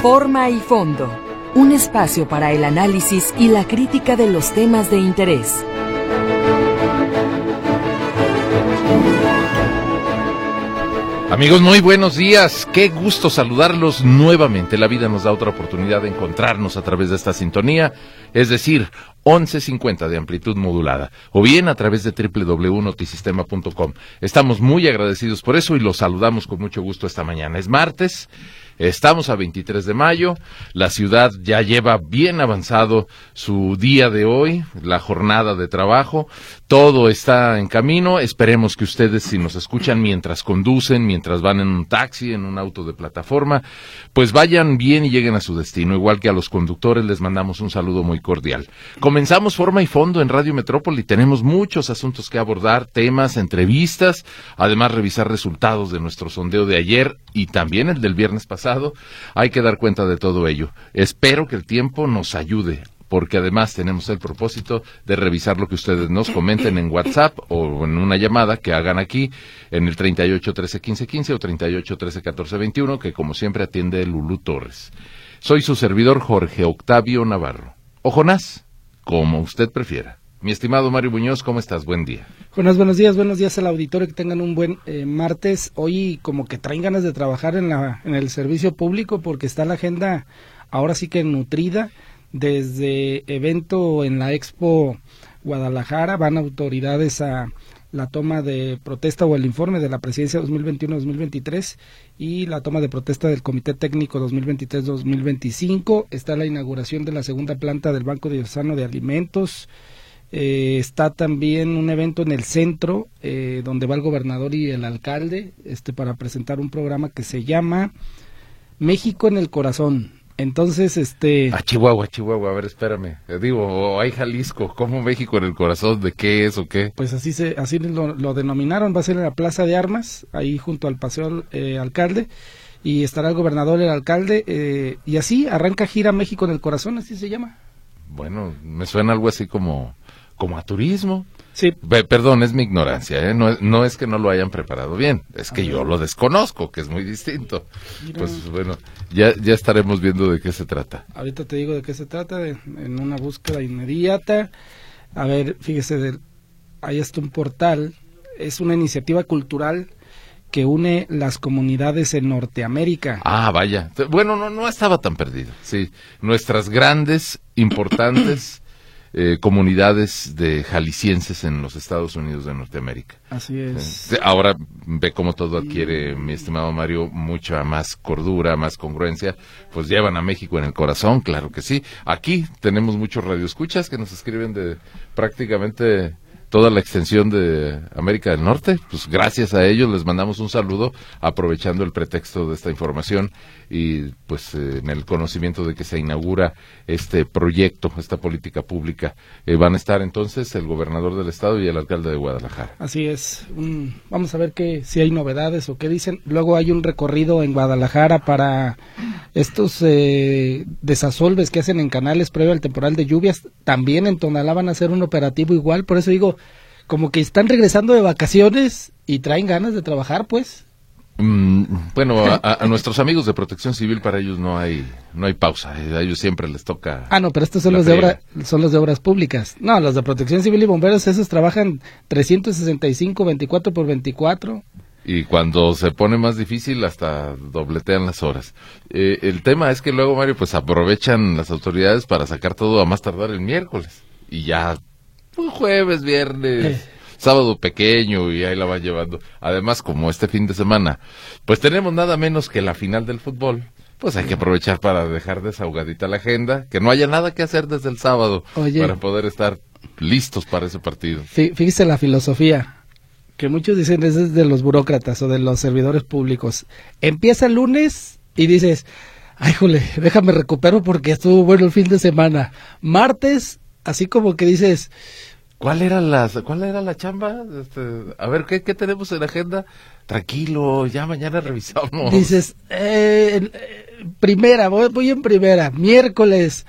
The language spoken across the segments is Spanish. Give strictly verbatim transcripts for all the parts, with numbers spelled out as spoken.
Forma y fondo, un espacio para el análisis y la crítica de los temas de interés. Amigos, muy buenos días, qué gusto saludarlos nuevamente. La vida nos da otra oportunidad de encontrarnos a través de esta sintonía, es decir, once cincuenta de amplitud modulada, o bien a través de doble u doble u doble u punto notisistema punto com. Estamos muy agradecidos por eso y los saludamos con mucho gusto esta mañana. Es martes, estamos a veintitrés de mayo, la ciudad ya lleva bien avanzado su día de hoy, la jornada de trabajo, todo está en camino. Esperemos que ustedes, si nos escuchan mientras conducen, mientras van en un taxi, en un auto de plataforma, pues vayan bien y lleguen a su destino. Igual que a los conductores les mandamos un saludo muy cordial. Comenzamos Forma y Fondo en Radio Metrópoli, tenemos muchos asuntos que abordar, temas, entrevistas, además revisar resultados de nuestro sondeo de ayer y también el del viernes pasado. Hay que dar cuenta de todo ello. Espero que el tiempo nos ayude, porque además tenemos el propósito de revisar lo que ustedes nos comenten en WhatsApp o en una llamada que hagan aquí en el treinta y ocho, trece, quince, quince o treinta y ocho, trece, catorce, veintiuno, que como siempre atiende Lulú Torres. Soy su servidor Jorge Octavio Navarro, o Jonás, como usted prefiera. Mi estimado Mario Muñoz, ¿cómo estás? Buen día. Jonás, buenos días, buenos días al auditorio, que tengan un buen eh, martes. Hoy como que traen ganas de trabajar en la en el servicio público, porque está la agenda ahora sí que nutrida. Desde evento en la Expo Guadalajara, van autoridades a la toma de protesta o el informe de la presidencia dos mil veintiuno dos mil veintitrés y la toma de protesta del Comité Técnico dos mil veintitrés dos mil veinticinco. Está la inauguración de la segunda planta del Banco Diocesano de Alimentos. Eh, está también un evento en el centro eh, donde va el gobernador y el alcalde este para presentar un programa que se llama México en el Corazón. Entonces, este... A Chihuahua, Chihuahua, a ver, espérame. Digo, o hay Jalisco, ¿cómo México en el Corazón? ¿De qué es o qué? Pues así se así lo, lo denominaron, va a ser en la Plaza de Armas, ahí junto al Paseo eh, Alcalde, y estará el gobernador, el alcalde, eh, y así arranca gira México en el Corazón, así se llama. Bueno, me suena algo así como, como a turismo. Sí. Be, perdón, es mi ignorancia, ¿eh? No, es, no es que no lo hayan preparado bien, es que yo lo desconozco, que es muy distinto. Mira. Pues bueno, ya ya estaremos viendo de qué se trata. Ahorita te digo de qué se trata, de, en una búsqueda inmediata. A ver, fíjese, de, ahí está un portal, es una iniciativa cultural que une las comunidades en Norteamérica. Ah, vaya, bueno, no, no estaba tan perdido, sí, nuestras grandes, importantes... Eh, comunidades de jaliscienses en los Estados Unidos de Norteamérica. Así es. Eh, ahora ve cómo todo adquiere, mi estimado Mario, mucha más cordura, más congruencia. Pues llevan a México en el corazón, claro que sí. Aquí tenemos muchos radioescuchas que nos escriben de prácticamente toda la extensión de América del Norte. Pues gracias a ellos les mandamos un saludo, aprovechando el pretexto de esta información y pues eh, en el conocimiento de que se inaugura este proyecto, esta política pública. Eh, van a estar entonces el gobernador del estado y el alcalde de Guadalajara. Así es. Um, vamos a ver que si hay novedades o qué dicen. Luego hay un recorrido en Guadalajara para estos eh, desasolves que hacen en canales previo al temporal de lluvias. También en Tonalá van a hacer un operativo igual, por eso digo, como que están regresando de vacaciones y traen ganas de trabajar, pues. Mm, bueno, a, a nuestros amigos de Protección Civil, para ellos no hay no hay pausa, a ellos siempre les toca. Ah, no, pero estos son los de obra, son los de obras públicas. No, los de Protección Civil y bomberos, esos trabajan trescientos sesenta y cinco, veinticuatro por veinticuatro. Y cuando se pone más difícil hasta dobletean las horas. Eh, el tema es que luego, Mario, pues aprovechan las autoridades para sacar todo a más tardar el miércoles. Y ya, pues, jueves, viernes... Eh. sábado pequeño y ahí la van llevando. Además, como este fin de semana, pues tenemos nada menos que la final del fútbol, pues hay que aprovechar para dejar desahogadita la agenda, que no haya nada que hacer desde el sábado. Oye, para poder estar listos para ese partido. Fíjese la filosofía, que muchos dicen es de los burócratas o de los servidores públicos. Empieza el lunes y dices, ay, jole, déjame recupero porque estuvo bueno el fin de semana. Martes, así como que dices... ¿Cuál era la, cuál era la chamba? Este, a ver, ¿qué, ¿qué tenemos en la agenda? Tranquilo, ya mañana revisamos. Dices, eh, eh, primera, voy, voy en primera. Miércoles,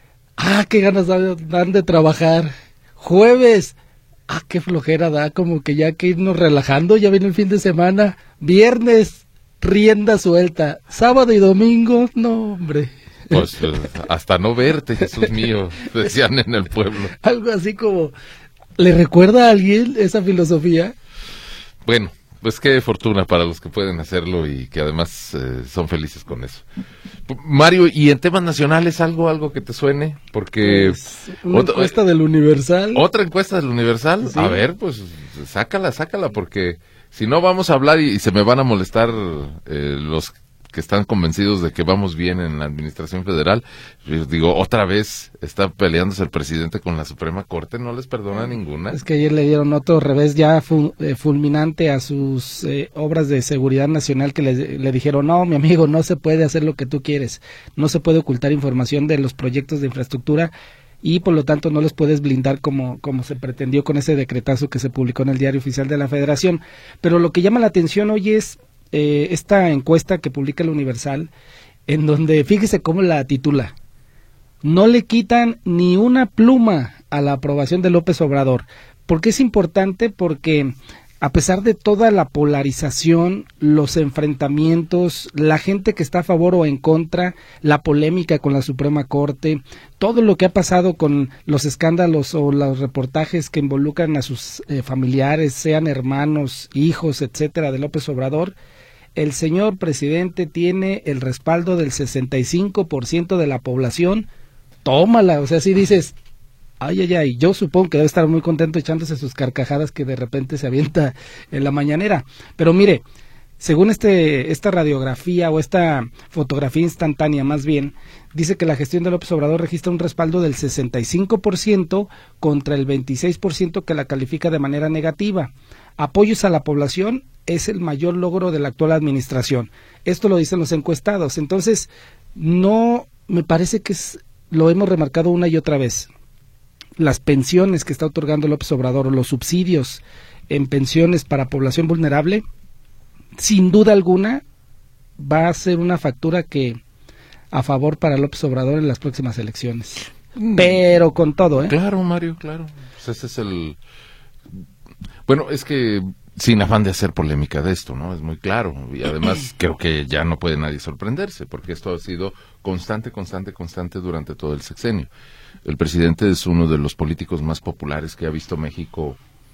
ah, qué ganas dan de trabajar. Jueves, ah, qué flojera da, como que ya que irnos relajando, ya viene el fin de semana. Viernes, rienda suelta. Sábado y domingo, no, hombre. Pues hasta no verte, Jesús mío, decían en el pueblo. Algo así como, ¿le recuerda a alguien esa filosofía? Bueno, pues qué fortuna para los que pueden hacerlo y que además eh, son felices con eso. Mario, ¿y en temas nacionales algo algo que te suene? Porque pues, una otra, encuesta del Universal. ¿Otra encuesta del Universal? Sí. A ver, pues sácala, sácala, porque si no vamos a hablar y, y se me van a molestar eh, los que están convencidos de que vamos bien en la administración federal. Yo digo, otra vez está peleándose el presidente con la Suprema Corte, no les perdona ninguna. Es que ayer le dieron otro revés ya fu, eh, fulminante a sus eh, obras de seguridad nacional, que le, le dijeron, no, mi amigo, no se puede hacer lo que tú quieres, no se puede ocultar información de los proyectos de infraestructura y por lo tanto no los puedes blindar como, como se pretendió con ese decretazo que se publicó en el Diario Oficial de la Federación. Pero lo que llama la atención hoy es Eh, esta encuesta que publica el Universal, en donde fíjese cómo la titula: no le quitan ni una pluma a la aprobación de López Obrador. ¿Por qué es importante? Porque a pesar de toda la polarización, los enfrentamientos, la gente que está a favor o en contra, la polémica con la Suprema Corte, todo lo que ha pasado con los escándalos o los reportajes que involucran a sus eh, familiares, sean hermanos, hijos, etcétera, de López Obrador, el señor presidente tiene el respaldo del sesenta y cinco por ciento de la población. Tómala, o sea, si dices, ay, ay, ay, yo supongo que debe estar muy contento echándose sus carcajadas que de repente se avienta en la mañanera. Pero mire, según este esta radiografía o esta fotografía instantánea más bien, dice que la gestión de López Obrador registra un respaldo del sesenta y cinco por ciento contra el veintiséis por ciento que la califica de manera negativa. Apoyos a la población es el mayor logro de la actual administración. Esto lo dicen los encuestados. Entonces, no me parece que es, lo hemos remarcado una y otra vez. Las pensiones que está otorgando López Obrador o los subsidios en pensiones para población vulnerable, sin duda alguna va a ser una factura que a favor para López Obrador en las próximas elecciones. Mm. Pero con todo, ¿eh? Claro, Mario, claro. Pues ese es el... Bueno, es que sin afán de hacer polémica de esto, ¿no? Es muy claro. Y además creo que ya no puede nadie sorprenderse, porque esto ha sido constante, constante, constante durante todo el sexenio. El presidente es uno de los políticos más populares que ha visto México,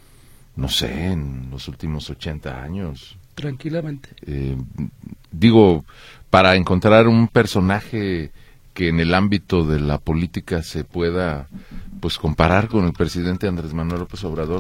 no sé, en los últimos ochenta años. Tranquilamente. Eh, digo, para encontrar un personaje que en el ámbito de la política se pueda, pues, comparar con el presidente Andrés Manuel López Obrador,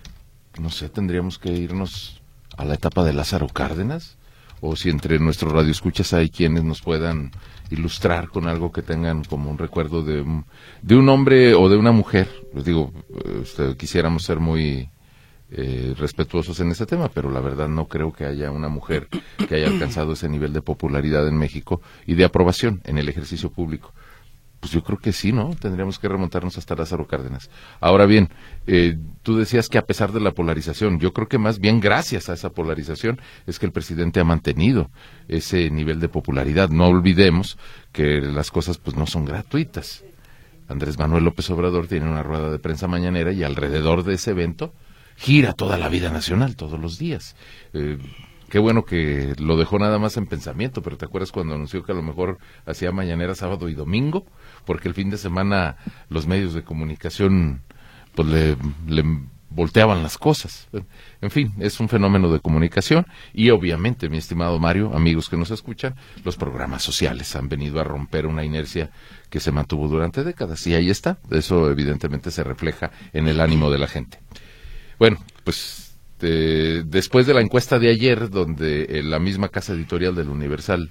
no sé, tendríamos que irnos a la etapa de Lázaro Cárdenas, o si entre nuestros radioescuchas hay quienes nos puedan ilustrar con algo que tengan como un recuerdo de un, de un hombre o de una mujer. Les digo, este, quisiéramos ser muy eh, respetuosos en ese tema, pero la verdad no creo que haya una mujer que haya alcanzado ese nivel de popularidad en México y de aprobación en el ejercicio público. Pues yo creo que sí, ¿no? Tendríamos que remontarnos hasta Lázaro Cárdenas. Ahora bien, eh, tú decías que a pesar de la polarización, yo creo que más bien gracias a esa polarización es que el presidente ha mantenido ese nivel de popularidad. No olvidemos que las cosas pues no son gratuitas. Andrés Manuel López Obrador tiene una rueda de prensa mañanera y alrededor de ese evento gira toda la vida nacional, todos los días. Eh, Qué bueno que lo dejó nada más en pensamiento, pero ¿te acuerdas cuando anunció que a lo mejor hacía mañanera sábado y domingo? Porque el fin de semana los medios de comunicación pues le, le volteaban las cosas. En fin, es un fenómeno de comunicación y obviamente, mi estimado Mario, amigos que nos escuchan, los programas sociales han venido a romper una inercia que se mantuvo durante décadas y ahí está. Eso evidentemente se refleja en el ánimo de la gente. Bueno, pues... Eh, después de la encuesta de ayer, donde eh, la misma casa editorial del Universal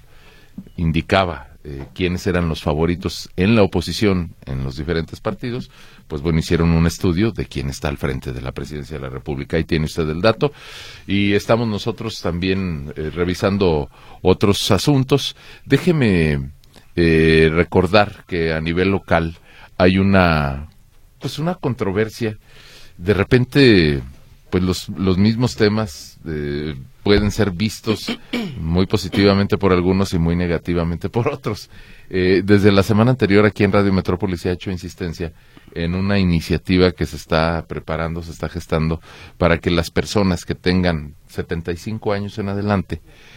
indicaba eh, quiénes eran los favoritos en la oposición en los diferentes partidos, pues bueno, hicieron un estudio de quién está al frente de la presidencia de la República. Ahí tiene usted el dato. Y estamos nosotros también eh, revisando otros asuntos. Déjeme eh, recordar que a nivel local hay una, pues una controversia. De repente... pues los, los mismos temas eh, pueden ser vistos muy positivamente por algunos y muy negativamente por otros. Eh, desde la semana anterior aquí en Radio Metrópolis se ha hecho insistencia en una iniciativa que se está preparando, se está gestando para que las personas que tengan setenta y cinco años en adelante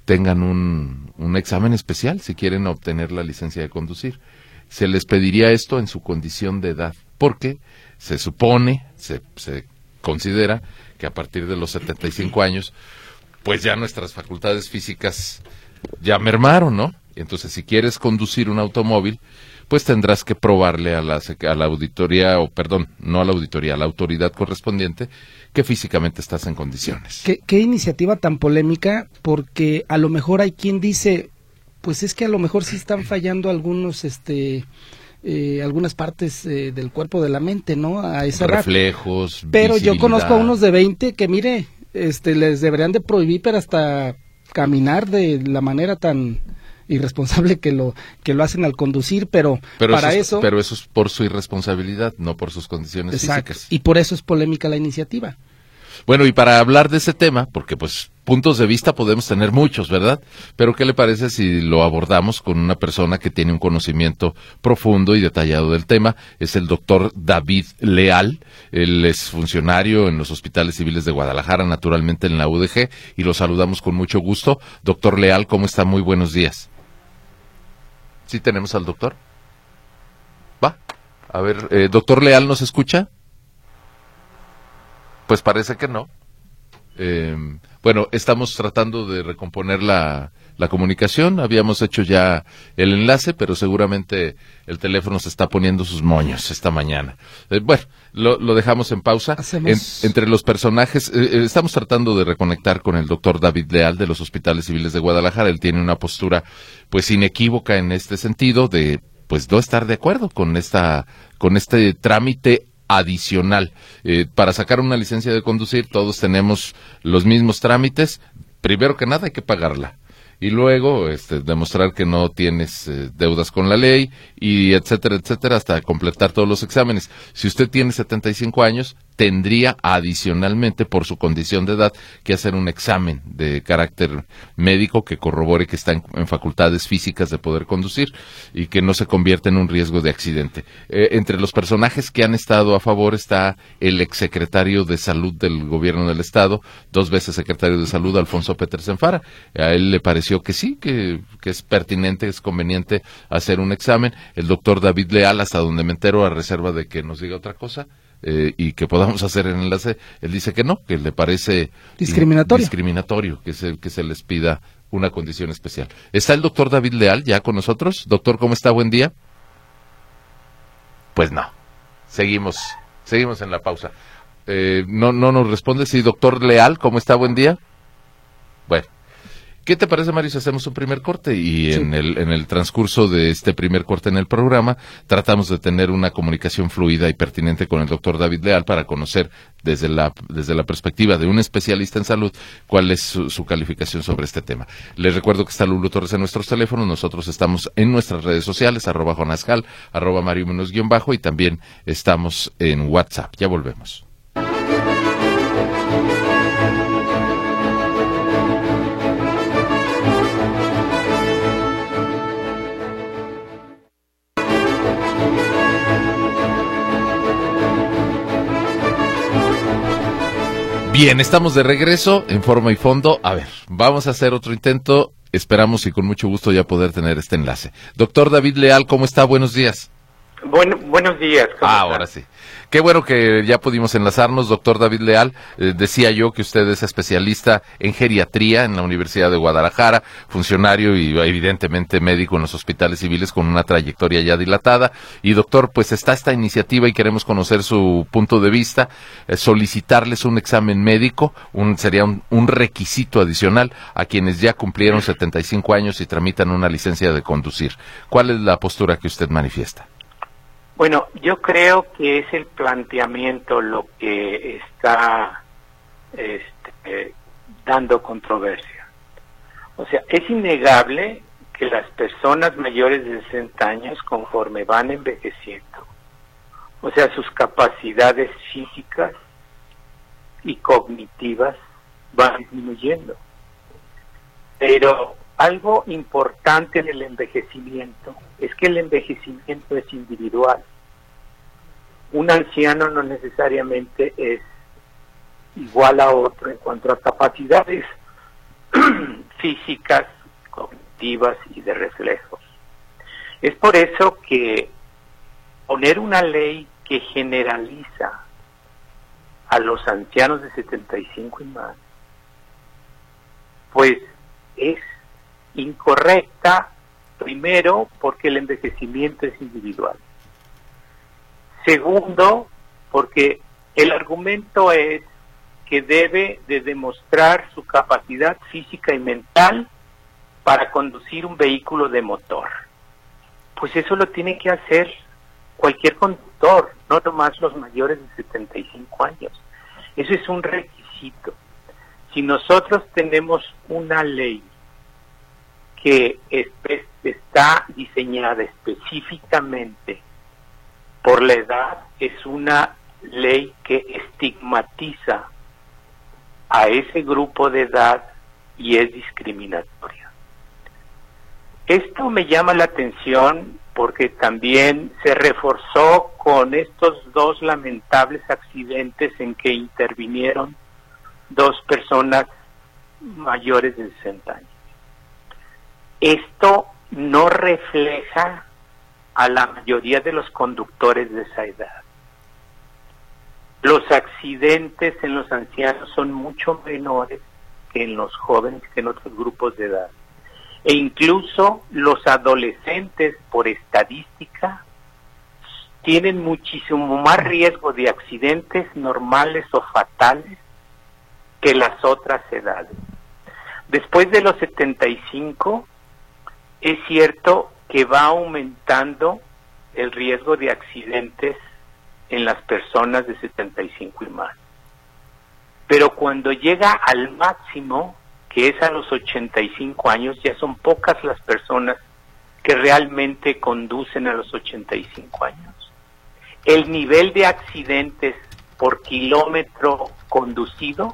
tengan un, un examen especial si quieren obtener la licencia de conducir. Se les pediría esto en su condición de edad, porque se supone, se, se considera que a partir de los setenta y cinco años, pues ya nuestras facultades físicas ya mermaron, ¿no? Entonces, si quieres conducir un automóvil, pues tendrás que probarle a la, a la auditoría, o perdón, no a la auditoría, a la autoridad correspondiente, que físicamente estás en condiciones. ¿Qué, qué iniciativa tan polémica? Porque a lo mejor hay quien dice, pues es que a lo mejor sí están fallando algunos, este, eh, algunas partes eh, del cuerpo de la mente, ¿no? A esa edad. Reflejos, Pero yo conozco a unos de veinte que, mire, este, les deberían de prohibir, pero hasta caminar de la manera tan irresponsable que lo que lo hacen al conducir, pero, pero para eso, es, eso... Pero eso es por su irresponsabilidad, no por sus condiciones exacto, físicas. Y por eso es polémica la iniciativa. Bueno, y para hablar de ese tema, porque pues puntos de vista podemos tener muchos, ¿verdad? Pero ¿qué le parece si lo abordamos con una persona que tiene un conocimiento profundo y detallado del tema? Es el doctor David Leal. Él es funcionario en los hospitales civiles de Guadalajara, naturalmente en la U D G, y lo saludamos con mucho gusto. Doctor Leal, ¿cómo está? Muy buenos días. ¿Sí tenemos al doctor? Va. A ver, eh, doctor Leal, ¿nos escucha? Pues parece que no. Eh, bueno, estamos tratando de recomponer la, la comunicación. Habíamos hecho ya el enlace, pero seguramente el teléfono se está poniendo sus moños esta mañana. Eh, bueno, lo, lo dejamos en pausa. Hacemos... En, entre los personajes, eh, estamos tratando de reconectar con el doctor David Leal de los Hospitales Civiles de Guadalajara. Él tiene una postura, pues, inequívoca en este sentido de, pues, no estar de acuerdo con esta, con este trámite adicional. Eh, para sacar una licencia de conducir todos tenemos los mismos trámites. Primero que nada hay que pagarla y luego este, demostrar que no tienes eh, deudas con la ley y etcétera, etcétera, hasta completar todos los exámenes. Si usted tiene setenta y cinco años, tendría adicionalmente, por su condición de edad, que hacer un examen de carácter médico que corrobore que está en, en facultades físicas de poder conducir y que no se convierta en un riesgo de accidente. Eh, entre los personajes que han estado a favor está el exsecretario de Salud del Gobierno del Estado, dos veces secretario de Salud, Alfonso Petersen Fara. A él le pareció que sí, que, que es pertinente, es conveniente hacer un examen. El doctor David Leal, hasta donde me entero, a reserva de que nos diga otra cosa, Eh, y que podamos hacer el enlace, él dice que no, que le parece discriminatorio, discriminatorio que se, que se les pida una condición especial. ¿Está el doctor David Leal ya con nosotros? Doctor, ¿cómo está? Buen día. Pues no, seguimos, seguimos en la pausa. Eh, no, no nos responde. Sí, doctor Leal, ¿cómo está? Buen día. Bueno. ¿Qué te parece, Mario, si hacemos un primer corte? Y sí. en el en el transcurso de este primer corte en el programa, tratamos de tener una comunicación fluida y pertinente con el doctor David Leal para conocer desde la desde la perspectiva de un especialista en salud cuál es su, su calificación sobre este tema. Les recuerdo que está Lulu Torres en nuestros teléfonos, nosotros estamos en nuestras redes sociales, arroba Jonascal, arroba Mario Menos guión bajo, y también estamos en WhatsApp. Ya volvemos. Bien, estamos de regreso en Forma y Fondo. A ver, vamos a hacer otro intento. Esperamos y con mucho gusto ya poder tener este enlace. Doctor David Leal, ¿cómo está? Buenos días. Bueno, buenos días. ¿Cómo ah, está? Ahora sí. Qué bueno que ya pudimos enlazarnos, doctor David Leal. Eh, decía yo que usted es especialista en geriatría en la Universidad de Guadalajara, funcionario y evidentemente médico en los hospitales civiles con una trayectoria ya dilatada. Y doctor, pues está esta iniciativa y queremos conocer su punto de vista, eh, solicitarles un examen médico, un, sería un, un requisito adicional a quienes ya cumplieron setenta y cinco años y tramitan una licencia de conducir. ¿Cuál es la postura que usted manifiesta? Bueno, yo creo que es el planteamiento lo que está este, dando controversia. O sea, es innegable que las personas mayores de sesenta años, conforme van envejeciendo, o sea, sus capacidades físicas y cognitivas van disminuyendo. Pero algo importante en el envejecimiento es que el envejecimiento es individual. Un anciano no necesariamente es igual a otro en cuanto a capacidades físicas, cognitivas y de reflejos. Es por eso que poner una ley que generaliza a los ancianos de setenta y cinco y más, pues es incorrecta, primero, porque el envejecimiento es individual. Segundo, porque el argumento es que debe de demostrar su capacidad física y mental para conducir un vehículo de motor. Pues eso lo tiene que hacer cualquier conductor, no nomás los mayores de setenta y cinco años. Eso es un requisito. Si nosotros tenemos una ley que espe- está diseñada específicamente por la edad, es una ley que estigmatiza a ese grupo de edad y es discriminatoria. Esto me llama la atención porque también se reforzó con estos dos lamentables accidentes en que intervinieron dos personas mayores de sesenta años. Esto no refleja a la mayoría de los conductores de esa edad. Los accidentes en los ancianos son mucho menores que en los jóvenes, que en otros grupos de edad. E incluso los adolescentes, por estadística, tienen muchísimo más riesgo de accidentes normales o fatales que las otras edades. Después de los setenta y cinco, es cierto que va aumentando el riesgo de accidentes en las personas de setenta y cinco y más. Pero cuando llega al máximo, que es a los ochenta y cinco años, ya son pocas las personas que realmente conducen a los ochenta y cinco años. El nivel de accidentes por kilómetro conducido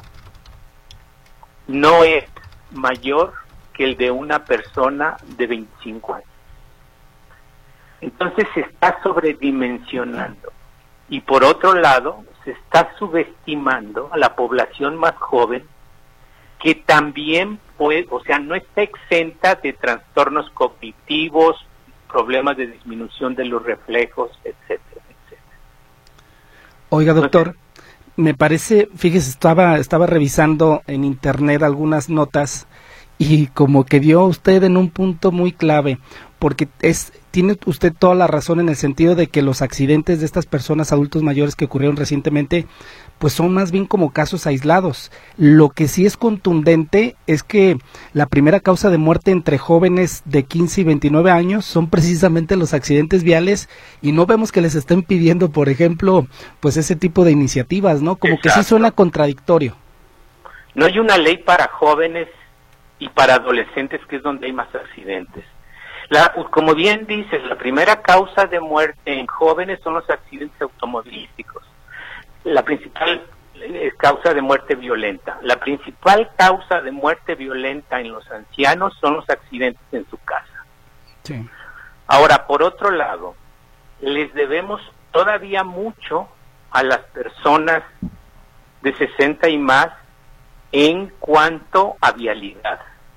no es mayor que el de una persona de veinticinco años. Entonces se está sobredimensionando. Y por otro lado, se está subestimando a la población más joven, que también puede, o sea, no está exenta de trastornos cognitivos, problemas de disminución de los reflejos, etcétera, etcétera. Oiga, doctor, me parece, fíjese, estaba, estaba revisando en internet algunas notas y como que dio usted en un punto muy clave, porque es tiene usted toda la razón en el sentido de que los accidentes de estas personas adultos mayores que ocurrieron recientemente, pues son más bien como casos aislados. Lo que sí es contundente es que la primera causa de muerte entre jóvenes de quince y veintinueve años son precisamente los accidentes viales y no vemos que les estén pidiendo, por ejemplo, pues ese tipo de iniciativas, ¿no? Como Exacto. Que sí suena contradictorio. No hay una ley para jóvenes y para adolescentes, que es donde hay más accidentes. La, como bien dices, la primera causa de muerte en jóvenes son los accidentes automovilísticos. La principal eh, causa de muerte violenta. La principal causa de muerte violenta en los ancianos son los accidentes en su casa. Sí. Ahora, por otro lado, les debemos todavía mucho a las personas de sesenta y más en cuanto a vialidad.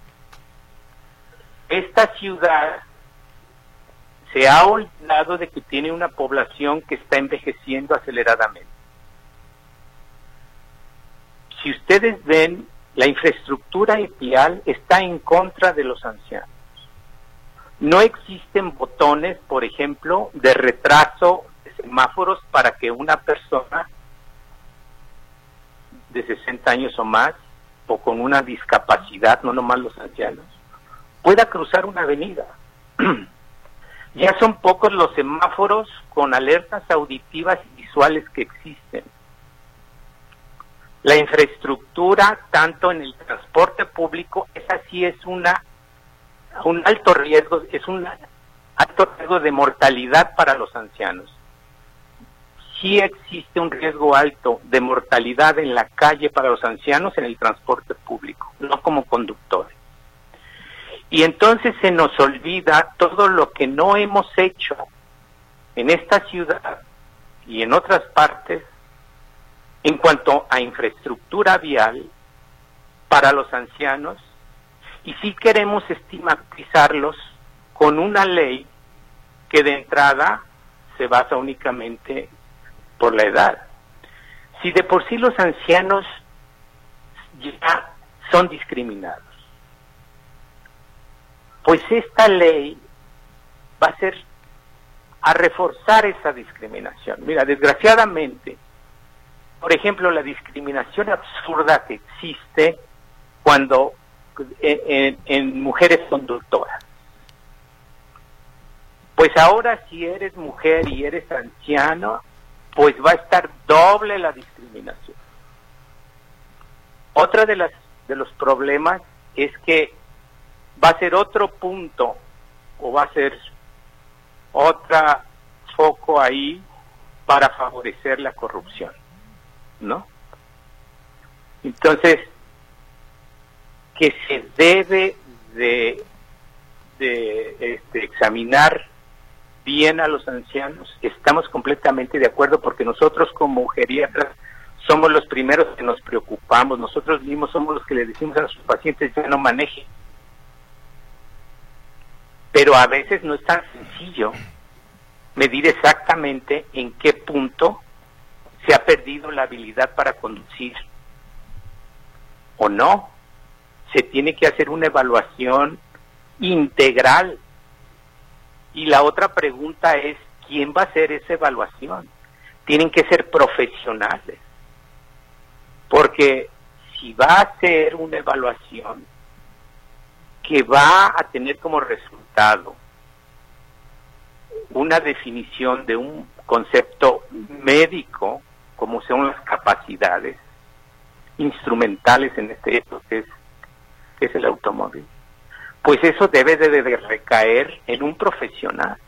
Esta ciudad se ha olvidado de que tiene una población que está envejeciendo aceleradamente. Si ustedes ven, la infraestructura vial está en contra de los ancianos. No existen botones, por ejemplo, de retraso de semáforos para que una persona de sesenta años o más, o con una discapacidad, no nomás los ancianos, pueda cruzar una avenida. Ya son pocos los semáforos con alertas auditivas y visuales que existen. La infraestructura, tanto en el transporte público, esa sí es una un alto riesgo, es un alto riesgo de mortalidad para los ancianos. Sí existe un riesgo alto de mortalidad en la calle para los ancianos en el transporte público, no como conductores. Y entonces se nos olvida todo lo que no hemos hecho en esta ciudad y en otras partes en cuanto a infraestructura vial para los ancianos y sí queremos estigmatizarlos con una ley que de entrada se basa únicamente por la edad. Si de por sí los ancianos ya son discriminados, pues esta ley va a ser a reforzar esa discriminación. Mira, desgraciadamente, por ejemplo, la discriminación absurda que existe cuando en, en, en mujeres conductoras. Pues ahora si eres mujer y eres anciano, pues va a estar doble la discriminación. Otra de las de los problemas es que va a ser otro punto o va a ser otra foco ahí para favorecer la corrupción, ¿no? Entonces, que se debe de, de este, examinar bien a los ancianos, estamos completamente de acuerdo, porque nosotros como geriatras somos los primeros que nos preocupamos, nosotros mismos somos los que le decimos a nuestros pacientes ya no manejen. Pero a veces no es tan sencillo medir exactamente en qué punto se ha perdido la habilidad para conducir o no. Se tiene que hacer una evaluación integral. Y la otra pregunta es, ¿quién va a hacer esa evaluación? Tienen que ser profesionales. Porque si va a hacer una evaluación que va a tener como resultado una definición de un concepto médico, como son las capacidades instrumentales en este caso, que es, que es el automóvil, pues eso debe de, de recaer en un profesional,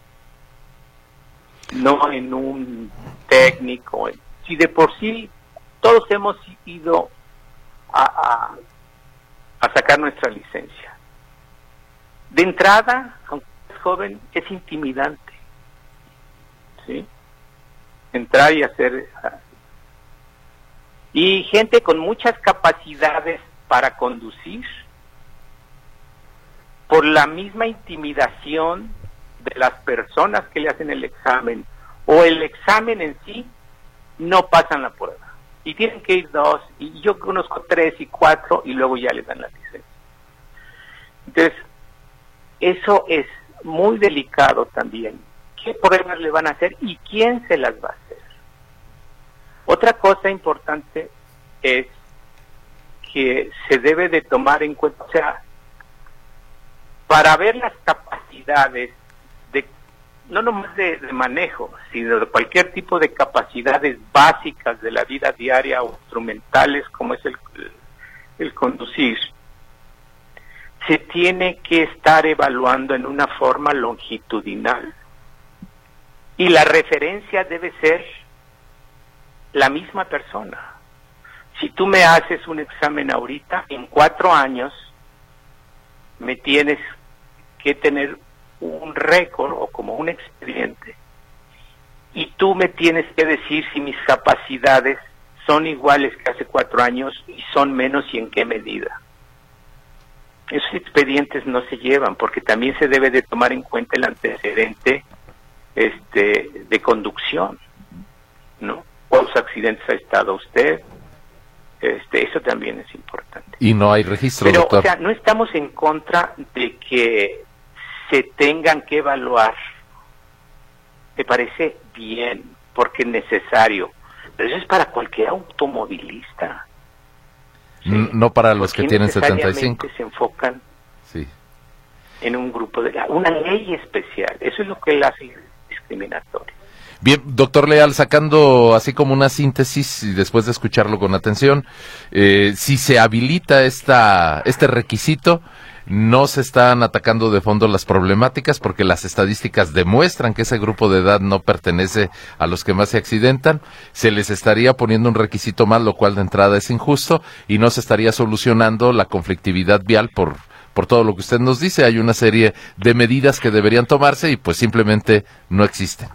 no en un técnico. Si de por sí todos hemos ido a, a, a sacar nuestra licencia, de entrada, aunque es joven, es intimidante, ¿sí? Entrar y hacer... Y gente con muchas capacidades para conducir, por la misma intimidación de las personas que le hacen el examen, o el examen en sí, no pasan la prueba. Y tienen que ir dos, y yo conozco tres y cuatro, y luego ya les dan la licencia. Entonces, eso es muy delicado también. ¿Qué pruebas le van a hacer y quién se las va a hacer? Otra cosa importante es que se debe de tomar en cuenta, o sea, para ver las capacidades de, no nomás de, de manejo, sino de cualquier tipo de capacidades básicas de la vida diaria o instrumentales como es el, el conducir, se tiene que estar evaluando en una forma longitudinal. Y la referencia debe ser la misma persona. Si tú me haces un examen ahorita, en cuatro años me tienes que tener un récord o como un expediente. Y tú me tienes que decir si mis capacidades son iguales que hace cuatro años y son menos y en qué medida. Esos expedientes no se llevan porque también se debe de tomar en cuenta el antecedente este de conducción, ¿no? ¿Cuántos accidentes ha estado usted? Este, eso también es importante. Y no hay registro, Pero, doctor. o sea, no estamos en contra de que se tengan que evaluar. Me parece bien, porque es necesario. Pero eso es para cualquier automovilista. ¿Sí? No para los que tienen setenta y cinco. Se enfocan sí. en un grupo de... Una ley especial. Eso es lo que la hace discriminatoria. Bien, doctor Leal, sacando así como una síntesis y después de escucharlo con atención, eh, si se habilita esta este requisito, no se están atacando de fondo las problemáticas porque las estadísticas demuestran que ese grupo de edad no pertenece a los que más se accidentan, se les estaría poniendo un requisito más, lo cual de entrada es injusto y no se estaría solucionando la conflictividad vial por, por todo lo que usted nos dice. Hay una serie de medidas que deberían tomarse y pues simplemente no existen.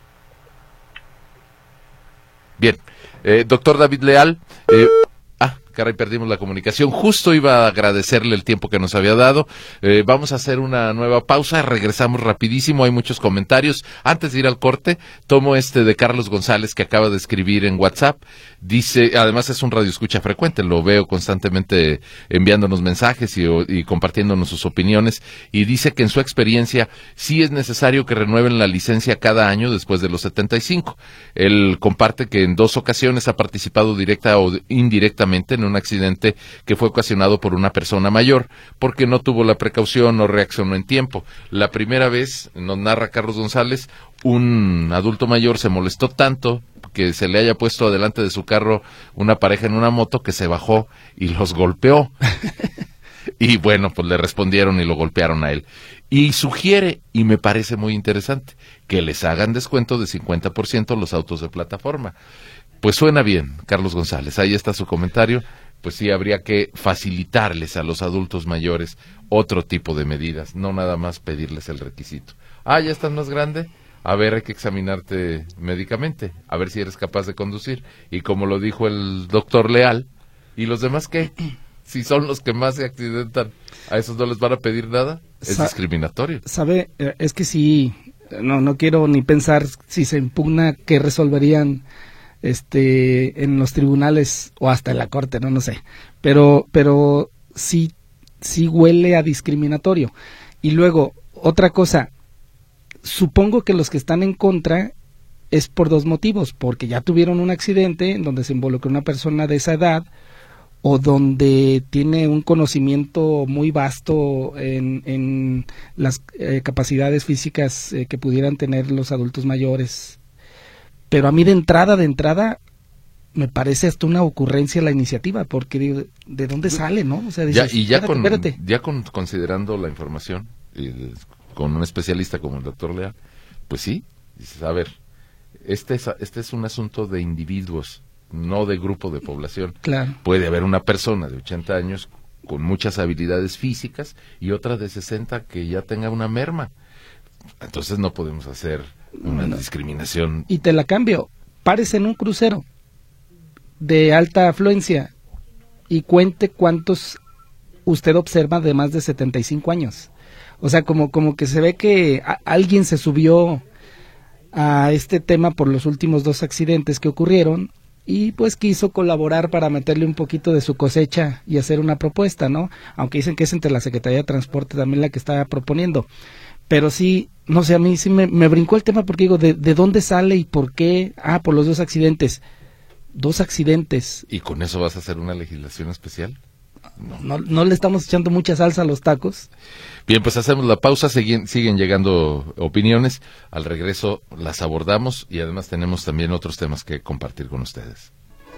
Bien, eh, doctor David Leal, eh, ah, caray, perdimos la comunicación. Justo iba a agradecerle el tiempo que nos había dado. Eh, vamos a hacer una nueva pausa, regresamos rapidísimo, hay muchos comentarios. Antes de ir al corte, tomo este de Carlos González que acaba de escribir en WhatsApp. Dice, además es un radioescucha frecuente, lo veo constantemente enviándonos mensajes y, y compartiéndonos sus opiniones, y dice que en su experiencia sí es necesario que renueven la licencia cada año después de los setenta y cinco. Él comparte que en dos ocasiones ha participado directa o indirectamente en un accidente que fue ocasionado por una persona mayor, porque no tuvo la precaución o reaccionó en tiempo. La primera vez, nos narra Carlos González, un adulto mayor se molestó tanto que se le haya puesto adelante de su carro una pareja en una moto que se bajó y los golpeó. Y bueno, pues le respondieron y lo golpearon a él. Y sugiere, y me parece muy interesante, que les hagan descuento de cincuenta por ciento los autos de plataforma. Pues suena bien, Carlos González, ahí está su comentario. Pues sí, habría que facilitarles a los adultos mayores otro tipo de medidas, no nada más pedirles el requisito. Ah, ¿ya estás más grande? A ver, hay que examinarte médicamente, a ver si eres capaz de conducir. Y como lo dijo el doctor Leal, ¿y los demás qué? Si son los que más se accidentan, ¿a esos no les van a pedir nada? Es Sa discriminatorio. Sabe, es que sí, no no quiero ni pensar si se impugna que resolverían este en los tribunales o hasta en la corte, no no sé. Pero pero sí sí huele a discriminatorio. Y luego, otra cosa, supongo que los que están en contra es por dos motivos, porque ya tuvieron un accidente en donde se involucró una persona de esa edad, o donde tiene un conocimiento muy vasto en, en las eh, capacidades físicas eh, que pudieran tener los adultos mayores. Pero a mí de entrada, de entrada, me parece hasta una ocurrencia la iniciativa, porque de, ¿de dónde sale, no? O sea, dices, ya, y ya, espérate, con, espérate. ya con, considerando la información, y con un especialista como el doctor Leal, pues sí, dices, a ver, este es, este es un asunto de individuos, no de grupo de población. Claro. Puede haber una persona de ochenta años con muchas habilidades físicas y otra de sesenta que ya tenga una merma. Entonces no podemos hacer una no. discriminación. Y te la cambio, párese en un crucero de alta afluencia y cuente cuántos usted observa de más de setenta y cinco años. O sea, como, como que se ve que a, alguien se subió a este tema por los últimos dos accidentes que ocurrieron y pues quiso colaborar para meterle un poquito de su cosecha y hacer una propuesta, ¿no? Aunque dicen que es entre la Secretaría de Transporte también la que está proponiendo. Pero sí, no sé, a mí sí me, me brincó el tema porque digo, ¿de, ¿de dónde sale y por qué? Ah, por los dos accidentes. Dos accidentes. ¿Y con eso vas a hacer una legislación especial? No, no, no le estamos echando mucha salsa a los tacos. Bien, pues hacemos la pausa, siguen, siguen llegando opiniones, al regreso las abordamos y además tenemos también otros temas que compartir con ustedes.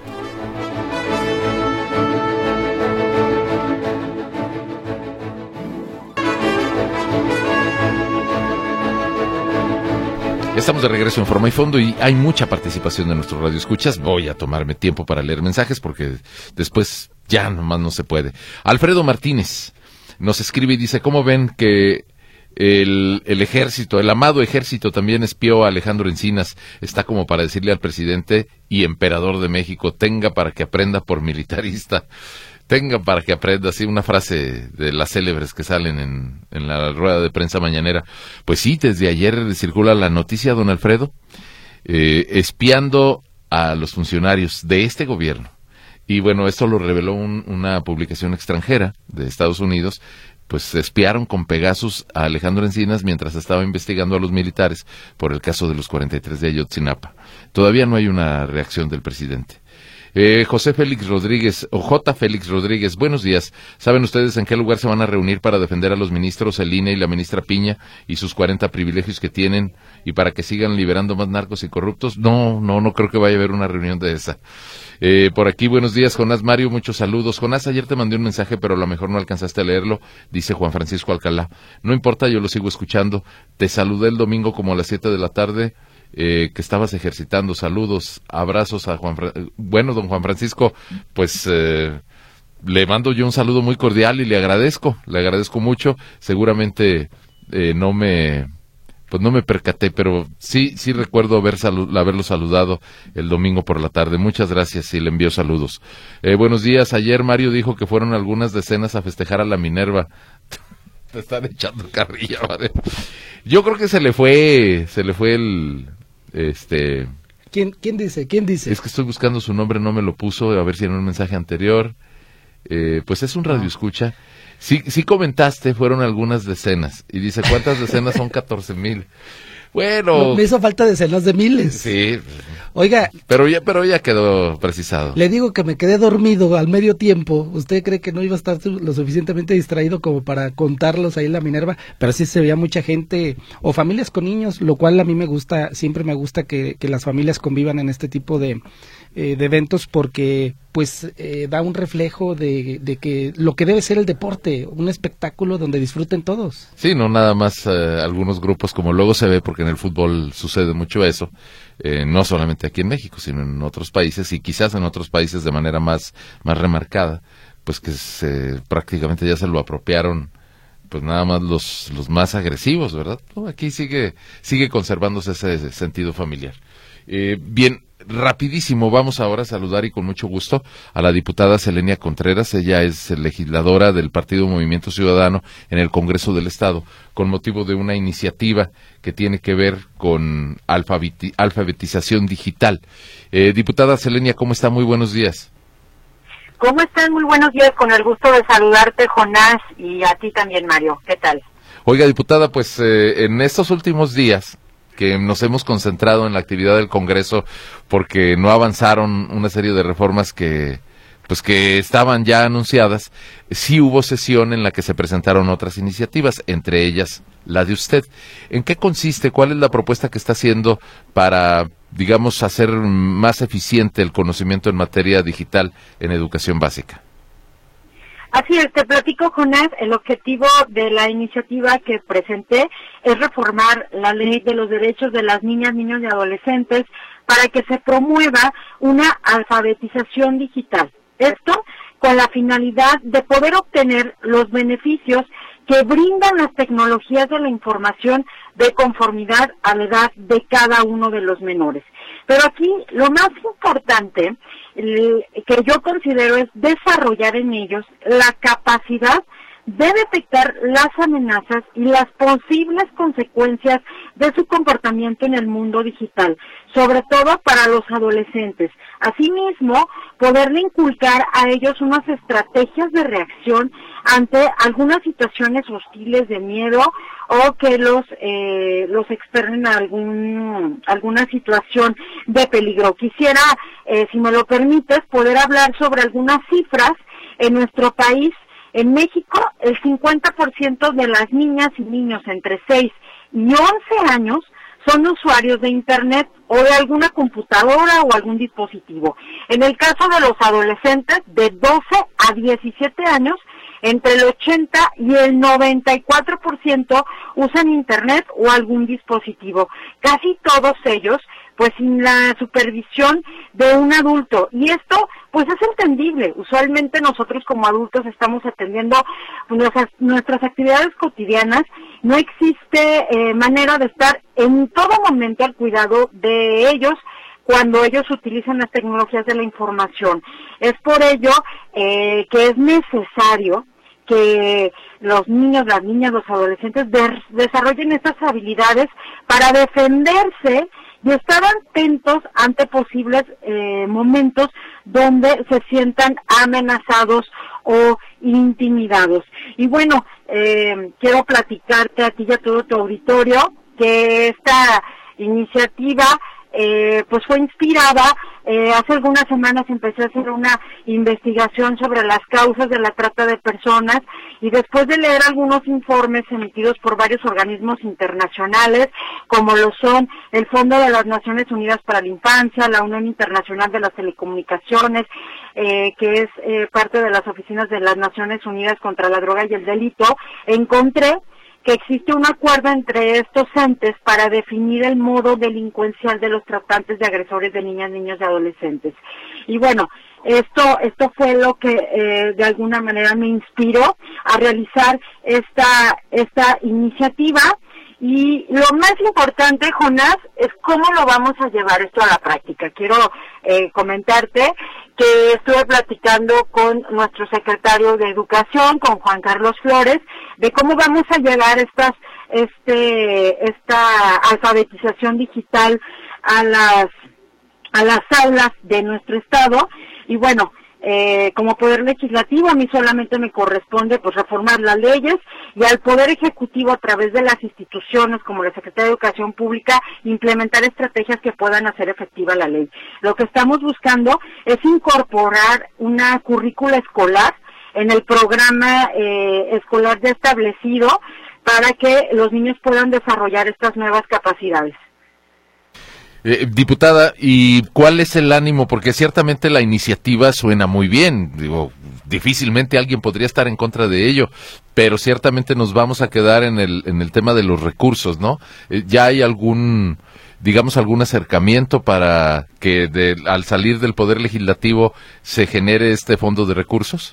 Estamos de regreso en Forma y Fondo y hay mucha participación de nuestros radioescuchas. Voy a tomarme tiempo para leer mensajes porque después ya nomás no se puede. Alfredo Martínez nos escribe y dice, ¿cómo ven que el, el ejército, el amado ejército también espió a Alejandro Encinas? Está como para decirle al presidente y emperador de México, tenga para que aprenda por militarista. Tenga para que aprenda, así una frase de las célebres que salen en, en la rueda de prensa mañanera. Pues sí, desde ayer circula la noticia, don Alfredo, eh, espiando a los funcionarios de este gobierno. Y bueno, esto lo reveló un, una publicación extranjera de Estados Unidos. Pues espiaron con Pegasus a Alejandro Encinas mientras estaba investigando a los militares por el caso de los cuarenta y tres de Ayotzinapa. Todavía no hay una reacción del presidente. Eh, José Félix Rodríguez, o J. Félix Rodríguez, buenos días. ¿Saben ustedes en qué lugar se van a reunir para defender a los ministros, el I N E y la ministra Piña y sus cuarenta privilegios que tienen y para que sigan liberando más narcos y corruptos? No, no, no creo que vaya a haber una reunión de esa. Eh, por aquí, buenos días, Jonás Mario, muchos saludos. Jonás, ayer te mandé un mensaje, pero a lo mejor no alcanzaste a leerlo, dice Juan Francisco Alcalá. No importa, yo lo sigo escuchando. Te saludé el domingo como a las siete de la tarde. Eh, que estabas ejercitando, saludos, abrazos a Juan Fra- bueno, don Juan Francisco, pues eh, le mando yo un saludo muy cordial y le agradezco, le agradezco mucho, seguramente eh, no me pues no me percaté, pero sí, sí recuerdo haber salu- haberlo saludado el domingo por la tarde. Muchas gracias y le envío saludos. Eh, buenos días. Ayer Mario dijo que fueron algunas decenas a festejar a la Minerva. Te están echando carrilla, ¿vale? Yo creo que se le fue, se le fue el, este... ¿Quién, quién dice? ¿Quién dice? Es que estoy buscando su nombre, no me lo puso, a ver si en un mensaje anterior. Eh, pues es un radio escucha. Sí, sí comentaste, fueron algunas decenas. Y dice, ¿cuántas decenas son? catorce mil. Bueno. Me hizo falta decenas de miles. Sí. Oiga. Pero ya, pero ya quedó precisado. Le digo que me quedé dormido al medio tiempo. ¿Usted cree que no iba a estar lo suficientemente distraído como para contarlos ahí en la Minerva? Pero sí se veía mucha gente, o familias con niños, lo cual a mí me gusta, siempre me gusta que, que las familias convivan en este tipo de, eh, de eventos, porque pues eh, da un reflejo de, de que lo que debe ser el deporte, un espectáculo donde disfruten todos. Sí, no nada más eh, algunos grupos, como luego se ve, porque en el fútbol sucede mucho eso, eh, no solamente aquí en México, sino en otros países, y quizás en otros países de manera más, más remarcada, pues que se, prácticamente ya se lo apropiaron, pues nada más los, los más agresivos, ¿verdad? No, aquí sigue, sigue conservándose ese, ese sentido familiar. Eh, bien, rapidísimo, vamos ahora a saludar y con mucho gusto a la diputada Selenia Contreras. Ella es legisladora del Partido Movimiento Ciudadano en el Congreso del Estado, con motivo de una iniciativa que tiene que ver con alfabeti- alfabetización digital. Eh, diputada Selenia, ¿cómo está? Muy buenos días. ¿Cómo están? Muy buenos días, con el gusto de saludarte, Jonás, y a ti también, Mario. ¿Qué tal? Oiga, diputada, pues eh, en estos últimos días que nos hemos concentrado en la actividad del Congreso porque no avanzaron una serie de reformas que pues que estaban ya anunciadas, sí hubo sesión en la que se presentaron otras iniciativas, entre ellas la de usted. ¿En qué consiste? ¿Cuál es la propuesta que está haciendo para, digamos, hacer más eficiente el conocimiento en materia digital en educación básica? Así es, te platico, Jonás. El objetivo de la iniciativa que presenté es reformar la ley de los derechos de las niñas, niños y adolescentes para que se promueva una alfabetización digital. Esto con la finalidad de poder obtener los beneficios que brindan las tecnologías de la información de conformidad a la edad de cada uno de los menores. Pero aquí lo más importante el, que yo considero es desarrollar en ellos la capacidad de detectar las amenazas y las posibles consecuencias de su comportamiento en el mundo digital, sobre todo para los adolescentes. Asimismo, poderle inculcar a ellos unas estrategias de reacción ante algunas situaciones hostiles de miedo o que los eh, los externen a algún alguna situación de peligro. Quisiera, eh, si me lo permites, poder hablar sobre algunas cifras en nuestro país. En México, el cincuenta por ciento de las niñas y niños entre seis y once años son usuarios de Internet o de alguna computadora o algún dispositivo. En el caso de los adolescentes, de doce a diecisiete años, entre el ochenta y el noventa y cuatro por ciento usan Internet o algún dispositivo. Casi todos ellos, pues sin la supervisión de un adulto. Y esto, pues es entendible. Usualmente nosotros como adultos estamos atendiendo nuestras, nuestras actividades cotidianas. No existe eh, manera de estar en todo momento al cuidado de ellos cuando ellos utilizan las tecnologías de la información. Es por ello eh, que es necesario que los niños, las niñas, los adolescentes de- desarrollen estas habilidades para defenderse y estar atentos ante posibles eh, momentos donde se sientan amenazados o intimidados. Y bueno, eh, quiero platicarte a ti y a todo tu auditorio que esta iniciativa eh, pues fue inspirada, eh, hace algunas semanas empecé a hacer una investigación sobre las causas de la trata de personas y después de leer algunos informes emitidos por varios organismos internacionales, como lo son el Fondo de las Naciones Unidas para la Infancia, la Unión Internacional de las Telecomunicaciones, eh, que es eh, parte de las oficinas de las Naciones Unidas contra la Droga y el Delito, encontré que existe un acuerdo entre estos entes para definir el modo delincuencial de los tratantes de agresores de niñas, niños y adolescentes. Y bueno, esto esto fue lo que eh, de alguna manera me inspiró a realizar esta esta iniciativa. Y lo más importante, Jonás, es cómo lo vamos a llevar esto a la práctica. Quiero eh, comentarte que estuve platicando con nuestro secretario de Educación, con Juan Carlos Flores, de cómo vamos a llevar estas, este, esta alfabetización digital a las, a las aulas de nuestro estado. Y bueno, Eh, como Poder Legislativo a mí solamente me corresponde pues reformar las leyes, y al Poder Ejecutivo a través de las instituciones como la Secretaría de Educación Pública implementar estrategias que puedan hacer efectiva la ley. Lo que estamos buscando es incorporar una currícula escolar en el programa eh, escolar ya establecido para que los niños puedan desarrollar estas nuevas capacidades. Eh, diputada, ¿y cuál es el ánimo? Porque ciertamente la iniciativa suena muy bien, digo, difícilmente alguien podría estar en contra de ello, pero ciertamente nos vamos a quedar en el en el tema de los recursos, ¿no? Eh, ¿Ya hay algún, digamos, algún acercamiento para que de, al salir del Poder Legislativo se genere este fondo de recursos?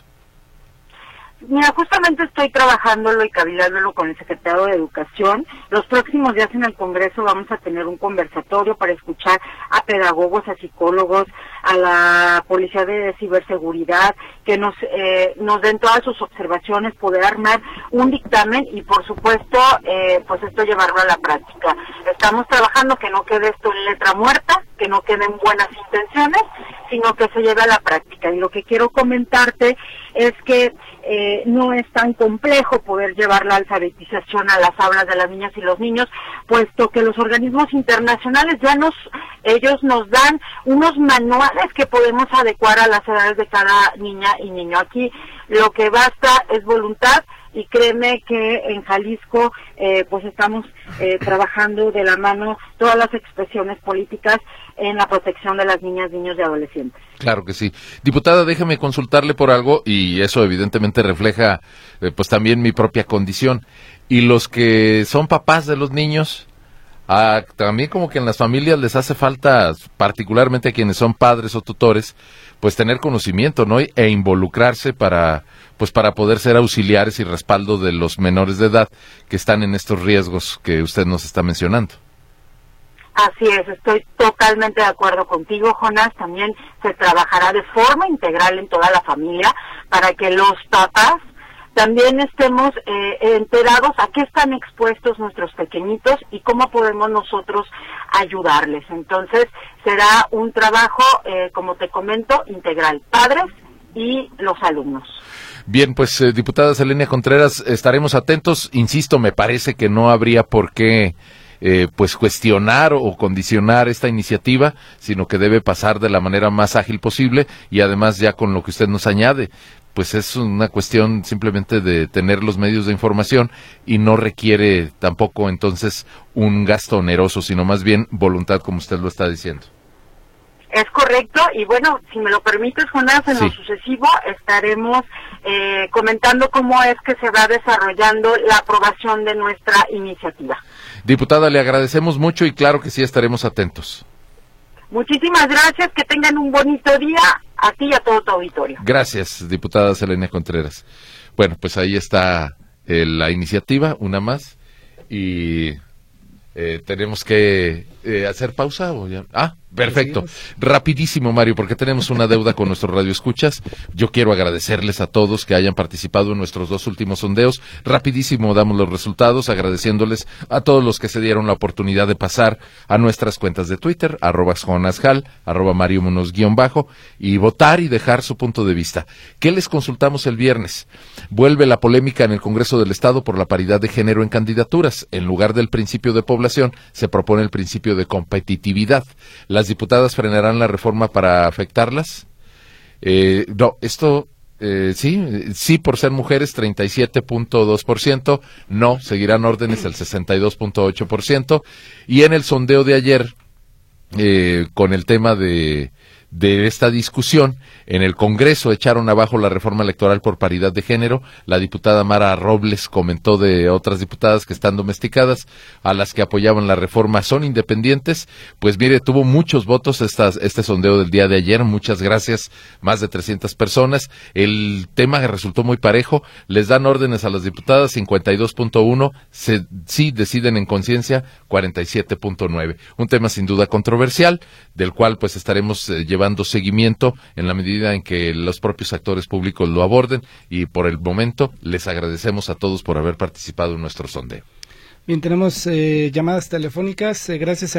Mira, justamente estoy trabajándolo y cavilándolo con el secretario de Educación. Los próximos días en el Congreso vamos a tener un conversatorio para escuchar a pedagogos, a psicólogos, a la Policía de Ciberseguridad, que nos eh, nos den todas sus observaciones, poder armar un dictamen y, por supuesto, eh, pues esto llevarlo a la práctica. Estamos trabajando que no quede esto en letra muerta, que no queden buenas intenciones, sino que se lleve a la práctica. Y lo que quiero comentarte es que eh, no es tan complejo poder llevar la alfabetización a las aulas de las niñas y los niños, puesto que los organismos internacionales ya nos, ellos nos dan unos manuales que podemos adecuar a las edades de cada niña y niño. Aquí lo que basta es voluntad, y créeme que en Jalisco eh, pues estamos eh, trabajando de la mano todas las expresiones políticas en la protección de las niñas, niños y adolescentes. Claro que sí. Diputada, déjeme consultarle por algo, y eso evidentemente refleja eh, pues también mi propia condición. Y los que son papás de los niños, ah, también como que en las familias les hace falta, particularmente a quienes son padres o tutores, pues tener conocimiento, ¿no? E involucrarse para, pues para poder ser auxiliares y respaldo de los menores de edad que están en estos riesgos que usted nos está mencionando. Así es, estoy totalmente de acuerdo contigo, Jonás. También se trabajará de forma integral en toda la familia para que los papás también estemos eh, enterados a qué están expuestos nuestros pequeñitos y cómo podemos nosotros ayudarles. Entonces, será un trabajo, eh, como te comento, integral, padres y los alumnos. Bien, pues, eh, diputada Selenia Contreras, estaremos atentos. Insisto, me parece que no habría por qué Eh, pues cuestionar o condicionar esta iniciativa, sino que debe pasar de la manera más ágil posible, y además ya con lo que usted nos añade, pues es una cuestión simplemente de tener los medios de información y no requiere tampoco entonces un gasto oneroso, sino más bien voluntad, como usted lo está diciendo. Es correcto, y bueno, si me lo permites, Jonás, en sí. lo sucesivo estaremos eh, comentando cómo es que se va desarrollando la aprobación de nuestra iniciativa. Diputada, le agradecemos mucho y claro que sí estaremos atentos. Muchísimas gracias, que tengan un bonito día a ti y a todo tu auditorio. Gracias, diputada Selenia Contreras. Bueno, pues ahí está eh, la iniciativa, una más, y eh, tenemos que eh, hacer pausa o ya. Ah, perfecto. Rapidísimo, Mario, porque tenemos una deuda con nuestros radioescuchas. Yo quiero agradecerles a todos que hayan participado en nuestros dos últimos sondeos. Rapidísimo damos los resultados, agradeciéndoles a todos los que se dieron la oportunidad de pasar a nuestras cuentas de Twitter, arroba jonasjal, arroba Mario Munoz guión bajo, y votar y dejar su punto de vista. ¿Qué les consultamos el viernes? Vuelve la polémica en el Congreso del Estado por la paridad de género en candidaturas. En lugar del principio de población, se propone el principio de competitividad. Las diputadas frenarán la reforma para afectarlas. Eh, no, esto eh, sí, sí por ser mujeres treinta y siete punto dos por ciento, no, seguirán órdenes el sesenta y dos punto ocho por ciento, y en el sondeo de ayer, eh, con el tema de, de esta discusión. En el Congreso echaron abajo la reforma electoral por paridad de género. La diputada Mara Robles comentó de otras diputadas que están domesticadas, a las que apoyaban la reforma son independientes. Pues mire, tuvo muchos votos esta, este sondeo del día de ayer. Muchas gracias, más de trescientas personas. El tema resultó muy parejo. Les dan órdenes a las diputadas, cincuenta y dos punto uno, se, sí deciden en conciencia, cuarenta y siete punto nueve. Un tema sin duda controversial, del cual pues estaremos eh, llevando seguimiento en la medida en que los propios actores públicos lo aborden, y por el momento les agradecemos a todos por haber participado en nuestro sondeo. Bien, tenemos eh, llamadas telefónicas, eh, gracias a,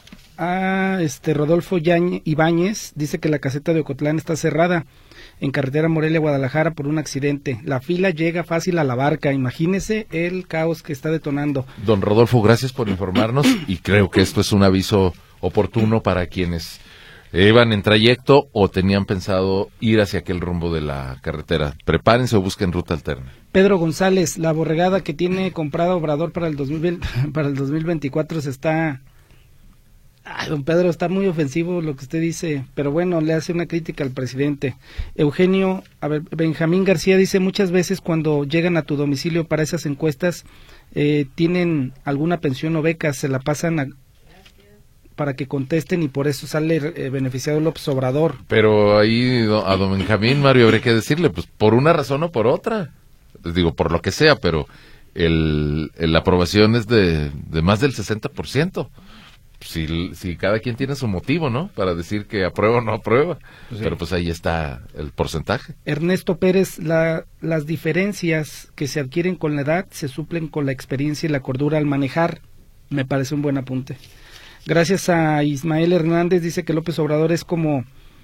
a este Rodolfo Yañe, Ibáñez, dice que la caseta de Ocotlán está cerrada en carretera Morelia-Guadalajara por un accidente. La fila llega fácil a la barca, imagínese el caos que está detonando. Don Rodolfo, gracias por informarnos, y creo que esto es un aviso oportuno para quienes iban en trayecto o tenían pensado ir hacia aquel rumbo de la carretera. Prepárense o busquen ruta alterna. Pedro González, la borregada que tiene comprada Obrador para el dos mil veinte, para el dos mil veinticuatro se está... Ay, don Pedro, está muy ofensivo lo que usted dice, pero bueno, le hace una crítica al presidente. Eugenio, a ver, Benjamín García dice, muchas veces cuando llegan a tu domicilio para esas encuestas, eh, tienen alguna pensión o beca, se la pasan a... para que contesten y por eso sale eh, beneficiado López Obrador. Pero ahí a don Benjamín, Mario, habría que decirle, pues por una razón o por otra, digo, por lo que sea, pero el, el la aprobación es de, de más del sesenta por ciento. Si, si cada quien tiene su motivo, ¿no?, para decir que aprueba o no aprueba, pues sí. Pero pues ahí está el porcentaje. Ernesto Pérez, la, las diferencias que se adquieren con la edad se suplen con la experiencia y la cordura al manejar. Me parece un buen apunte. Gracias a Ismael Hernández, dice que López Obrador es como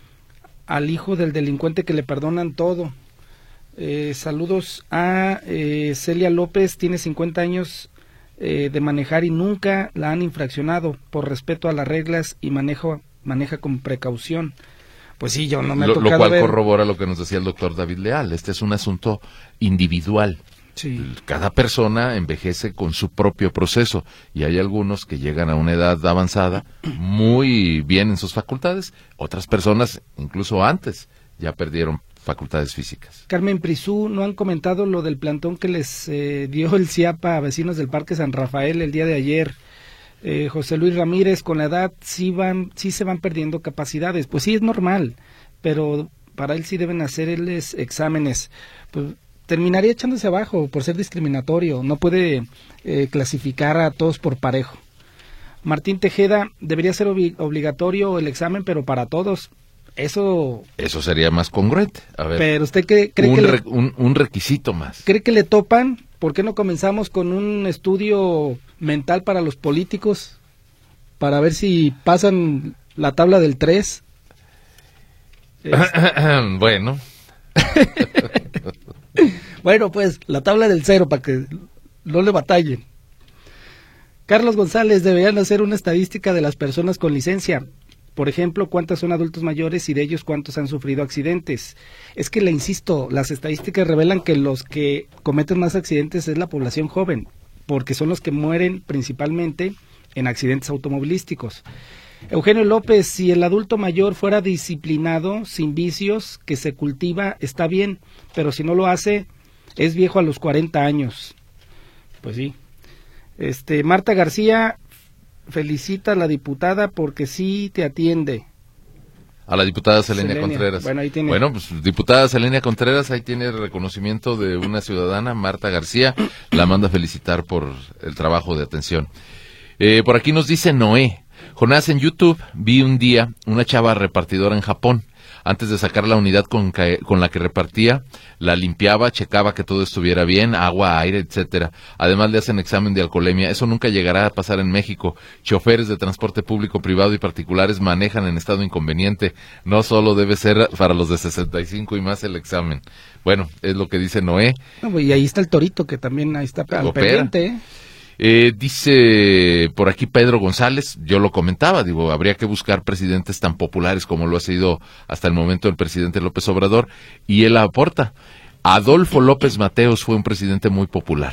al hijo del delincuente que le perdonan todo. Eh, saludos a eh, Celia López, tiene cincuenta años eh, de manejar y nunca la han infraccionado por respeto a las reglas y manejo, maneja con precaución. Pues sí, yo no me he lo, tocado lo cual ver... corrobora lo que nos decía el doctor David Leal. Este es un asunto individual. Sí. Cada persona envejece con su propio proceso y hay algunos que llegan a una edad avanzada muy bien en sus facultades, otras personas incluso antes ya perdieron facultades físicas. Carmen Prisú, no han comentado lo del plantón que les eh, dio el CIAPA a vecinos del Parque San Rafael el día de ayer. Eh, José Luis Ramírez, con la edad sí van, sí se van perdiendo capacidades, pues sí es normal, pero para él sí deben hacerles exámenes. Pues terminaría echándose abajo por ser discriminatorio, no puede eh, clasificar a todos por parejo. Martín Tejeda, debería ser ob- obligatorio el examen, pero para todos. Eso eso sería más congruente. A ver, pero usted cree, cree un, que re, le, un, un requisito más. ¿Cree que le topan? ¿Por qué no comenzamos con un estudio mental para los políticos? Para ver si pasan la tabla del tres. Es... bueno. Bueno, pues, la tabla del cero para que no le batallen. Carlos González, deberían hacer una estadística de las personas con licencia. Por ejemplo, cuántas son adultos mayores y de ellos cuántos han sufrido accidentes. Es que le insisto, las estadísticas revelan que los que cometen más accidentes es la población joven, porque son los que mueren principalmente en accidentes automovilísticos. Eugenio López, si el adulto mayor fuera disciplinado, sin vicios, que se cultiva, está bien, pero si no lo hace, es viejo a los cuarenta años. Pues sí. Este, Marta García felicita a la diputada porque sí te atiende. A la diputada Selenia, Selenia. Contreras. Bueno, ahí tiene. Bueno, pues diputada Selenia Contreras, ahí tiene el reconocimiento de una ciudadana, Marta García, la manda a felicitar por el trabajo de atención. Eh, por aquí nos dice Noé, Jonás, en YouTube vi un día una chava repartidora en Japón. Antes de sacar la unidad con, que, con la que repartía, la limpiaba, checaba que todo estuviera bien, agua, aire, etcétera. Además le hacen examen de alcoholemia. Eso nunca llegará a pasar en México. Choferes de transporte público, privado y particulares manejan en estado inconveniente. No solo debe ser para los de sesenta y cinco y más el examen. Bueno, es lo que dice Noé. No, y ahí está el Torito, que también ahí está al pendiente, ¿eh? Eh, dice por aquí Pedro González, yo lo comentaba, digo, habría que buscar presidentes tan populares como lo ha sido hasta el momento el presidente López Obrador, y él aporta, Adolfo López Mateos fue un presidente muy popular.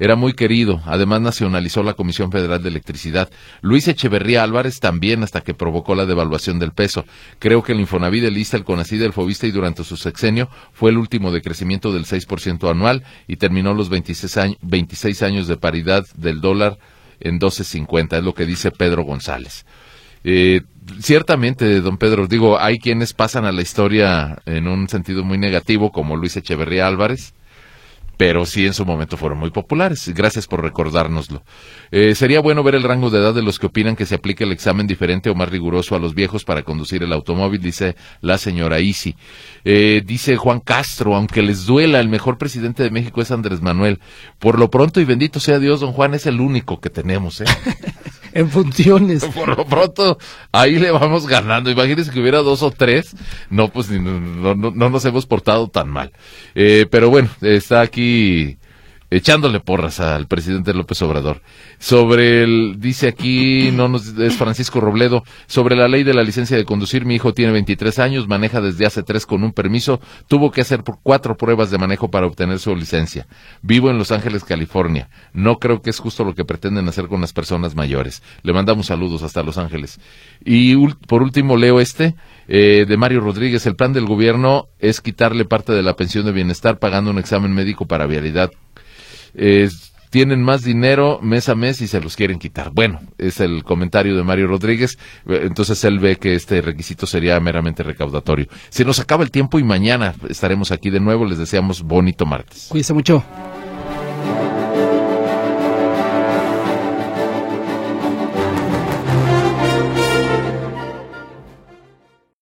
era muy querido, además nacionalizó la Comisión Federal de Electricidad. Luis Echeverría Álvarez también, hasta que provocó la devaluación del peso. Creo que el Infonavit, el ISSSTE, el CONACYT, el FOBISTE y durante su sexenio fue el último de crecimiento del seis por ciento anual y terminó los veintiséis años, veintiséis años de paridad del dólar en doce cincuenta, es lo que dice Pedro González. Eh, ciertamente, don Pedro, digo, hay quienes pasan a la historia en un sentido muy negativo, como Luis Echeverría Álvarez, pero sí en su momento fueron muy populares. Gracias por recordárnoslo. Eh, sería bueno ver el rango de edad de los que opinan que se aplique el examen diferente o más riguroso a los viejos para conducir el automóvil, dice la señora Isi. Eh, dice Juan Castro, aunque les duela, el mejor presidente de México es Andrés Manuel. Por lo pronto, y bendito sea Dios, don Juan, es el único que tenemos, ¿eh? En funciones. Por lo pronto, ahí le vamos ganando. Imagínense que hubiera dos o tres. No, pues no, no, no nos hemos portado tan mal. Eh, pero bueno, está aquí echándole porras al presidente López Obrador. Sobre el, dice aquí, no nos, es Francisco Robledo, sobre la ley de la licencia de conducir, mi hijo tiene veintitrés años, maneja desde hace tres con un permiso, tuvo que hacer por cuatro pruebas de manejo para obtener su licencia. Vivo en Los Ángeles, California. No creo que es justo lo que pretenden hacer con las personas mayores. Le mandamos saludos hasta Los Ángeles. Y ul, por último leo este, eh, de Mario Rodríguez, el plan del gobierno es quitarle parte de la pensión de bienestar pagando un examen médico para vialidad. Eh, tienen más dinero mes a mes y se los quieren quitar. Bueno, es el comentario de Mario Rodríguez, entonces él ve que este requisito sería meramente recaudatorio. Se nos acaba el tiempo y mañana estaremos aquí de nuevo, les deseamos bonito martes. Cuídense mucho.